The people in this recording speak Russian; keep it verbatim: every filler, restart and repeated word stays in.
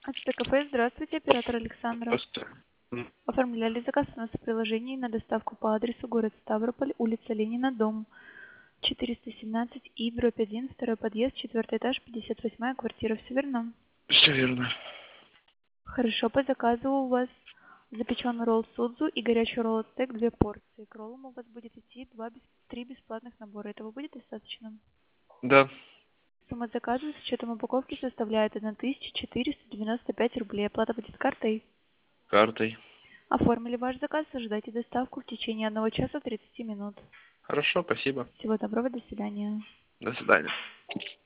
АЦТ-кафе, здравствуйте, оператор Александра. Просто. м, Оформляли заказ у нас в приложении на доставку по адресу город Ставрополь, улица Ленина, дом четыреста семнадцать И, дробь один, второй подъезд, четвертый этаж, пятьдесят восьмая квартира. Все верно? Все верно. Хорошо, по заказу у вас запеченный ролл судзу и горячий ролл ацтек, две порции. К роллам у вас будет идти два, бес- три бесплатных набора. Этого будет достаточно? Да. Сумма заказа с учетом упаковки составляет тысяча четыреста девяносто пять рублей. Оплата будет картой. Картой. Оформили ваш заказ, ожидайте доставку в течение одного часа тридцати минут. Хорошо, спасибо. Всего доброго, до свидания. До свидания.